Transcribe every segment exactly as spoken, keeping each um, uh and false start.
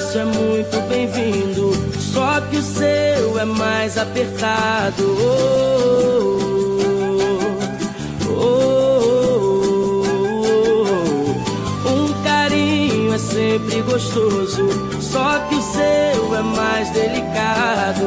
abraço é muito bem-vindo, só que o seu é mais apertado. Oh, oh, oh, oh. Um carinho é sempre gostoso, só que o seu é mais delicado.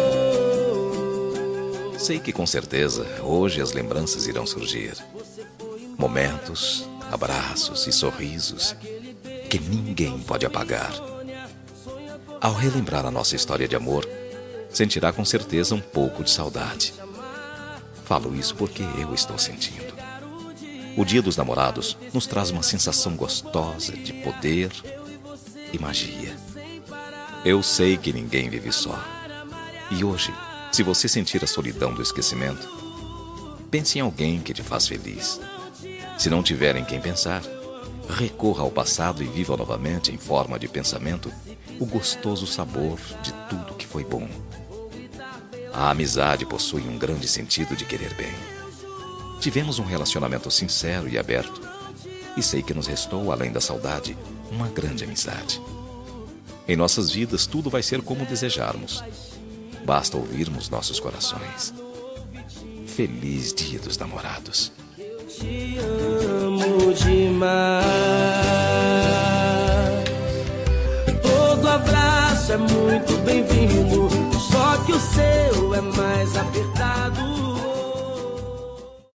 Oh. Sei que com certeza hoje as lembranças irão surgir. Momentos, abraços e sorrisos que ninguém pode apagar. Ao relembrar a nossa história de amor, sentirá com certeza um pouco de saudade. Falo isso porque eu estou sentindo. O Dia dos Namorados nos traz uma sensação gostosa de poder e magia. Eu sei que ninguém vive só. E hoje, se você sentir a solidão do esquecimento, pense em alguém que te faz feliz. Se não tiver em quem pensar, recorra ao passado e viva novamente em forma de pensamento o gostoso sabor de tudo que foi bom. A amizade possui um grande sentido de querer bem. Tivemos um relacionamento sincero e aberto, e sei que nos restou, além da saudade, uma grande amizade. Em nossas vidas tudo vai ser como desejarmos. Basta ouvirmos nossos corações. Feliz Dia dos Namorados. Te amo demais. Todo abraço é muito bem-vindo, só que o seu é mais apertado.